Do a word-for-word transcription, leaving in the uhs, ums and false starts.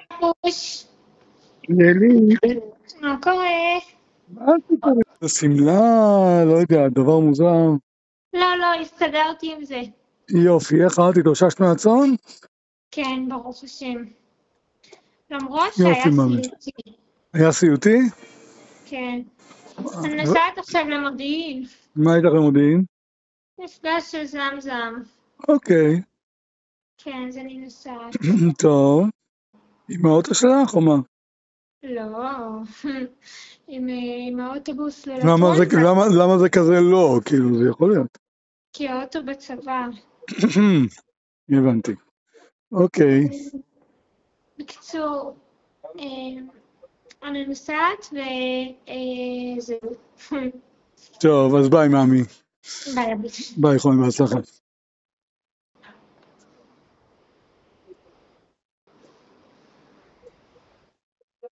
פוש, לילי, מה קורה? מה הסיפור עם השמלה? לא יודע, דבר מוזר. לא, לא, הסתדרתי עם זה. יופי, איך את התאוששת מהצאן? כן, ברוך השם. למרות יופי, שהיה מאמי. סיוטי. היה סיוטי? כן. אני נוסעת עכשיו למודיעין. מה היית במודיעין? מפגש של זמזם. אוקיי, כן, אז אני נוסעת. טוב. עם האוטו שלך או מה? לא, עם, אה, עם האוטובוס למה זה, ללטרוניקה, למה, למה זה כזה לא? כאילו, זה יכול להיות. כי האוטו בצבא. הבנתי. אוקיי, בקיצור, אה, אני נוסעת וזהו. טוב, אז ביי, מאמי. ביי, אבי. ביי, חיים, בהצלחה.